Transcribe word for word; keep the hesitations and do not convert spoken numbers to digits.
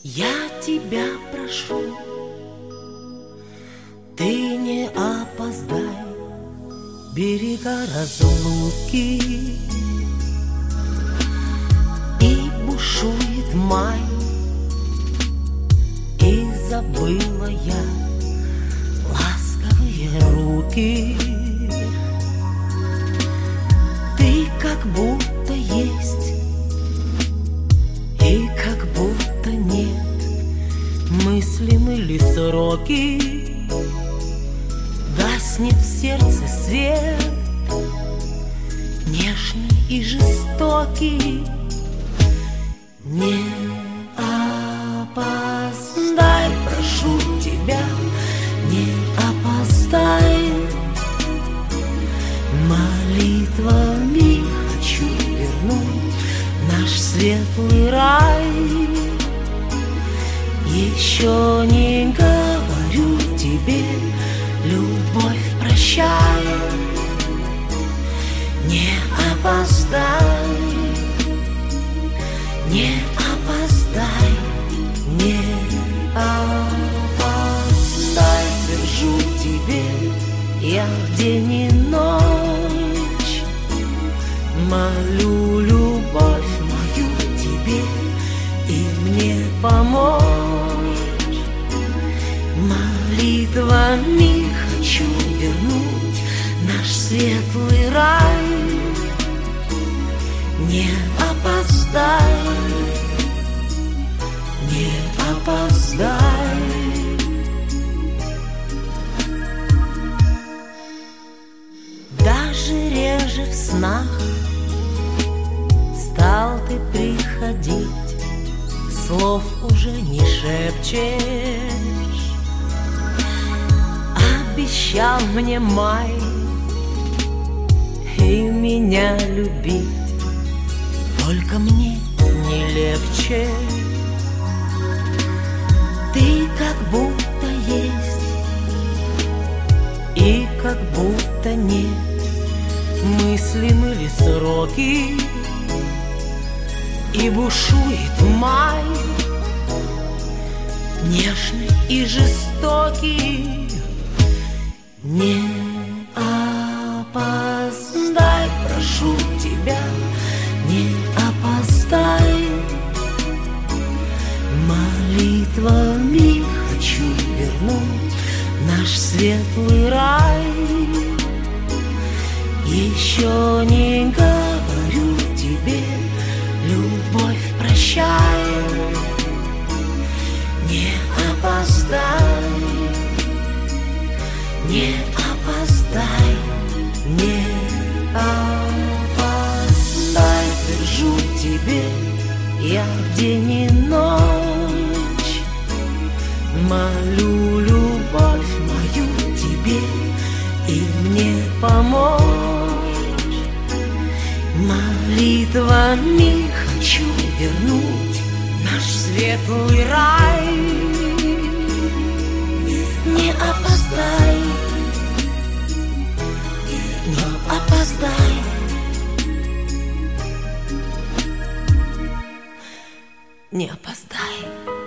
Я тебя прошу, ты не опоздай, берега разлуки. И бушует май, и забыла я ласковые руки. Ты как будто есть, и как будто нет. Мыслимы ли сроки? Гаснет в сердце свет, нежный и жестокий. Не опоздай, прошу тебя, не опоздай. Молитвами хочу вернуть наш светлый рай. Еще не говорю тебе, любовь, прощай. Не опоздай, не опоздай, не опоздай. Держу тебе я день и ночь, молю любовь мою тебе и мне помочь. Молитвами хочу вернуть наш светлый рай. Не опоздай, не опоздай. Даже реже в снах стал ты приходить, слов уже не шепчешь. Обещал мне май и меня любить, только мне не легче. Ты как будто есть, и как будто нет. Мыслимы ли сроки? И бушует май, нежный и жестокий. Не опоздай, прошу тебя, не опоздай. Молитвами хочу вернуть наш светлый рай. Еще не говорю тебе, любовь, прощай. Не опоздай, не опоздай, не опоздай. Держу тебе я день и ночь, молю любовь мою тебе и мне помочь. Молитвами хочу вернуть наш светлый рай. Не опоздай, не опоздай, не опоздай.